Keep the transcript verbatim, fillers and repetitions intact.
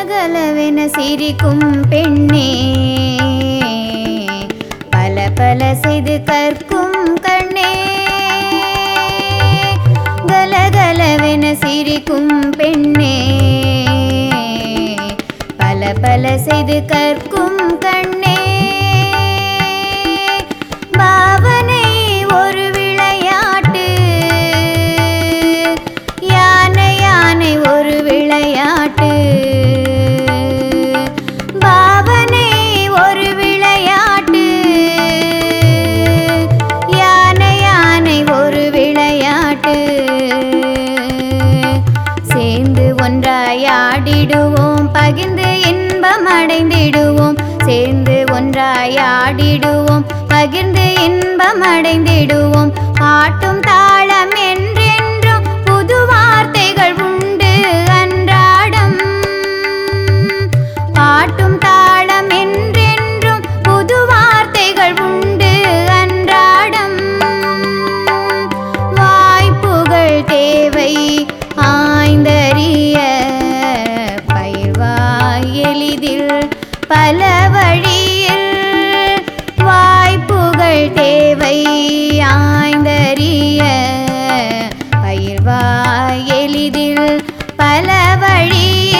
கலகலவென சிரிக்கும் பெண்ணே, பல பல செய்து கற்கும் கண்ணே. கலகலவென சிரிக்கும் பெண்ணே, பல பல செய்து கற்கும் கண்ணே. பாவனை ஒரு விளையாட்டு, யானை யானை ஒரு விளையாட்டு. பாவனை ஒரு விளையாட்டு, யானை யானை ஒரு விளையாட்டு. சேர்ந்து ஒன்றாய் ஆடிடுவோம், பகிர்ந்து இன்பம் அடைந்திடுவோம். சேர்ந்து ஒன்றாய் ஆடிடுவோம், பகிர்ந்து இன்பம் அடைந்திடுவோம். பாட்டும் தாளம் என்றென்றும் புது வார்த்தைகள் உண்டு அன்றாடம். பாட்டும் தாளம் என்றென்றும் புது வார்த்தைகள் உண்டு அன்றாடம். வாய்ப்புகள் தேவை ஆய்ந்தறிய, பயிர்வாய் எளிதில் பல வழியில். வாய்ப்புகள் தேவை ஆய்ந்தறிய, பயிர்வாய் எளிதில் பல வழியில்.